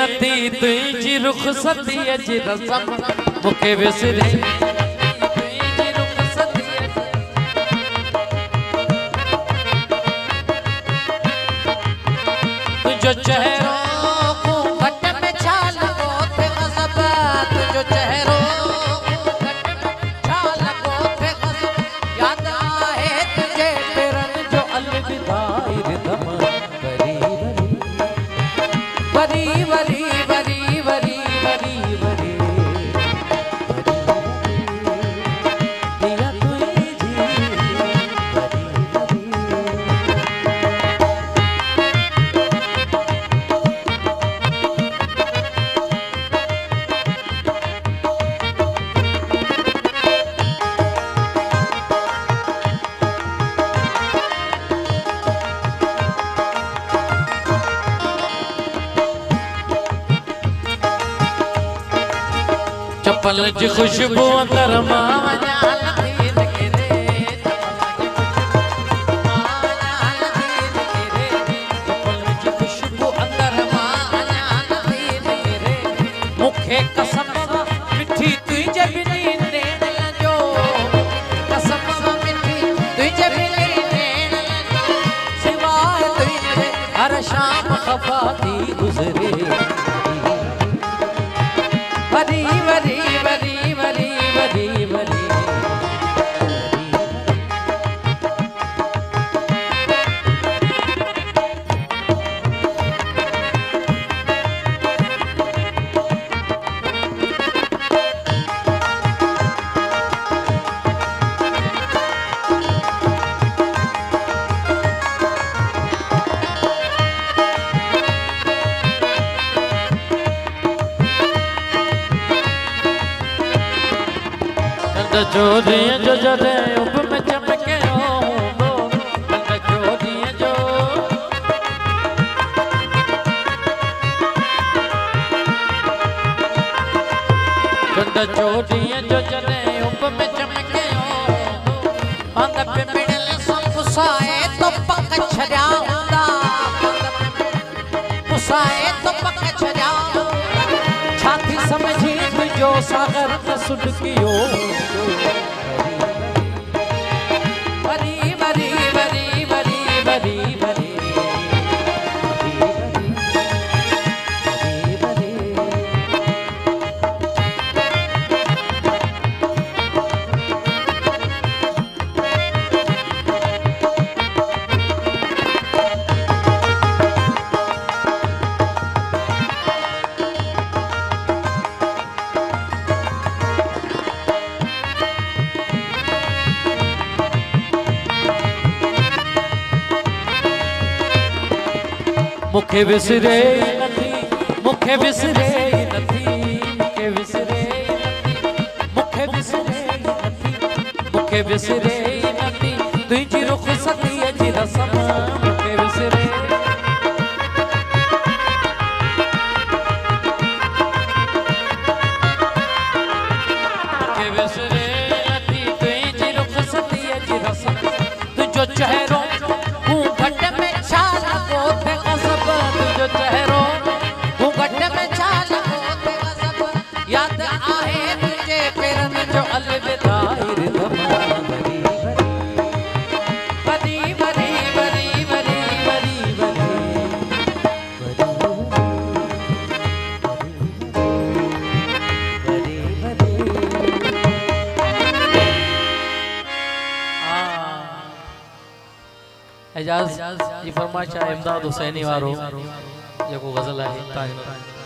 नथी तुझी रुखसती जी रसम मुखे विसरे तुझी रुखसती तुझो चेहरो घट में छाल को थे गज़ब तुझो चेहरो घट में छाल को थे गज़ब याद आए तुझे पेरन जो अलविदा रिदम वरी वरी वरी वरी वरी वरी दिया तुझी चपल जी खुशबू अंदर मावना लतीन के रे चपल जी खुशबू अंदर मावना लतीन के रे मुखे कसम मिठी तुझे बिनी नेण लजो कसम मिठी तुझे बिनी नेण लजो सिवाय तुझे हर शाम खफा थी गुजरे वरी वरी वरी वरी वरी वरी चोरियां जो जरे उब में चमके होंदो चोरियां जो चोरियां जो जरे उब में चमके होंदो अंग पे मिडल सब पुसाए तो पक छड़ा होंदा पुसाए तो पक छड़ा छाती समझी जो सागर न सुडकियो वरी वरी वरी वरी वरी वरी मुखे विसरे नथी मुखे विसरे नथी मुखे विसरे मुखे विसरे नथी मुखे विसरे नथी तुझी रुखसती जी रसम मुखे विसरे मुखे विसरे नथी तुझी रुखसती जी रसम तुझो चेहरो घट में छाल को थे गज़ब तुझो चेहरो घट में छाल को थे गज़ब याद आए तुझे पेरन जो अलविदा रिदम वरी वरी वरी वरी वरी वरी वरी वरी एजाज जी फरमाइश है इमदाद हुसैनी वारो जेको गज़ल है